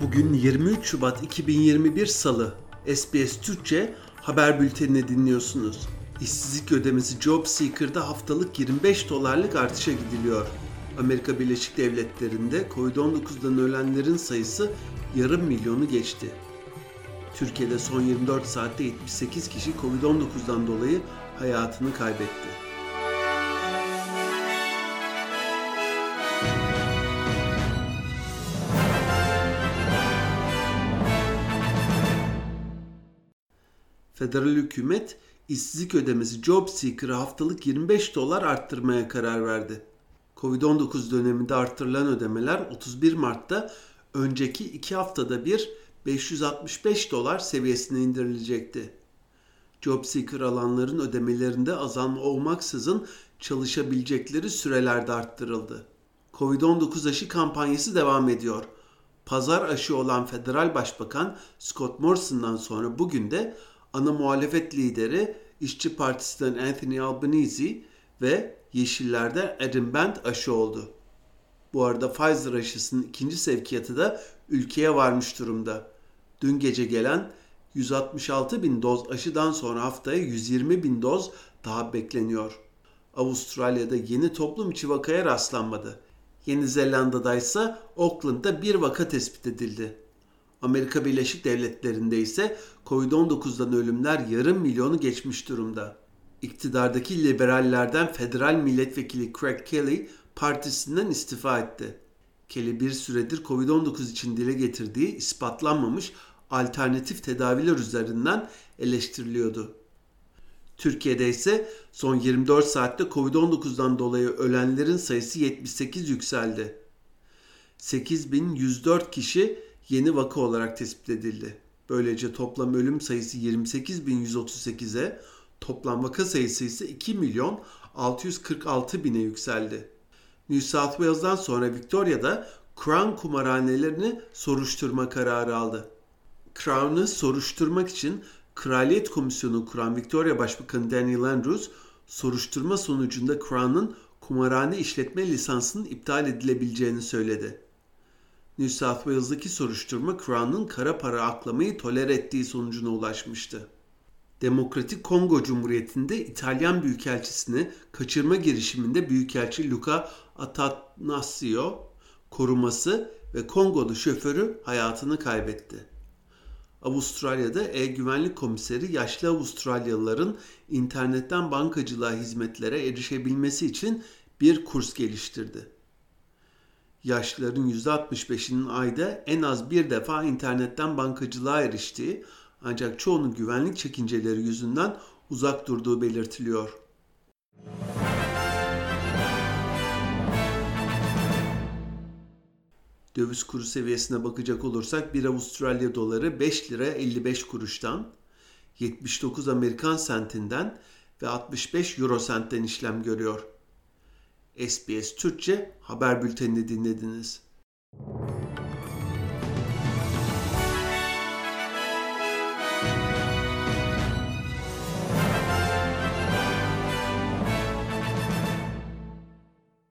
Bugün 23 Şubat 2021 Salı. SBS Türkçe haber bültenini dinliyorsunuz. İşsizlik ödemesi JobSeeker'da haftalık $25'lık artışa gidiliyor. Amerika Birleşik Devletleri'nde Covid-19'dan ölenlerin sayısı yarım milyonu geçti. Türkiye'de son 24 saatte 78 kişi Covid-19'dan dolayı hayatını kaybetti. Federal hükümet işsizlik ödemesi JobSeeker'ı haftalık $25 arttırmaya karar verdi. Covid-19 döneminde arttırılan ödemeler 31 Mart'ta önceki 2 haftada bir $565 seviyesine indirilecekti. JobSeeker alanların ödemelerinde azalma olmaksızın çalışabilecekleri sürelerde arttırıldı. Covid-19 aşı kampanyası devam ediyor. Pazar aşı olan Federal Başbakan Scott Morrison'dan sonra bugün de ana muhalefet lideri İşçi Partisi'nden Anthony Albanese ve Yeşiller'de Adam Band aşı oldu. Bu arada Pfizer aşısının ikinci sevkiyatı da ülkeye varmış durumda. Dün gece gelen 166 bin doz aşıdan sonra haftaya 120 bin doz daha bekleniyor. Avustralya'da yeni toplum içi vakaya rastlanmadı. Yeni Zelanda'da ise Auckland'da bir vaka tespit edildi. Amerika Birleşik Devletleri'nde ise Covid-19'dan ölümler yarım milyonu geçmiş durumda. İktidardaki liberallerden federal milletvekili Craig Kelly partisinden istifa etti. Kelly bir süredir Covid-19 için dile getirdiği ispatlanmamış alternatif tedaviler üzerinden eleştiriliyordu. Türkiye'de ise son 24 saatte Covid-19'dan dolayı ölenlerin sayısı 78 yükseldi. 8.104 kişi yeni vaka olarak tespit edildi. Böylece toplam ölüm sayısı 28.138'e, toplam vaka sayısı ise 2.646.000'e yükseldi. New South Wales'dan sonra Victoria'da Crown kumarhanelerini soruşturma kararı aldı. Crown'ı soruşturmak için Kraliyet Komisyonu kuran Victoria Başbakanı Daniel Andrews, soruşturma sonucunda Crown'ın kumarhane işletme lisansının iptal edilebileceğini söyledi. New South Wales'daki soruşturma Crown'un kara para aklamayı tolere ettiği sonucuna ulaşmıştı. Demokratik Kongo Cumhuriyeti'nde İtalyan Büyükelçisini kaçırma girişiminde Büyükelçi Luca Attanasio koruması ve Kongolu şoförü hayatını kaybetti. Avustralya'da E-Güvenlik Komiseri yaşlı Avustralyalıların internetten bankacılığa hizmetlere erişebilmesi için bir kurs geliştirdi. Yaşlıların %65'inin ayda en az bir defa internetten bankacılığa eriştiği ancak çoğunun güvenlik çekinceleri yüzünden uzak durduğu belirtiliyor. Döviz kuru seviyesine bakacak olursak 1 Avustralya doları 5 lira 55 kuruştan, 79 Amerikan sentinden ve 65 Euro sentten işlem görüyor. SBS Türkçe haber bültenini dinlediniz.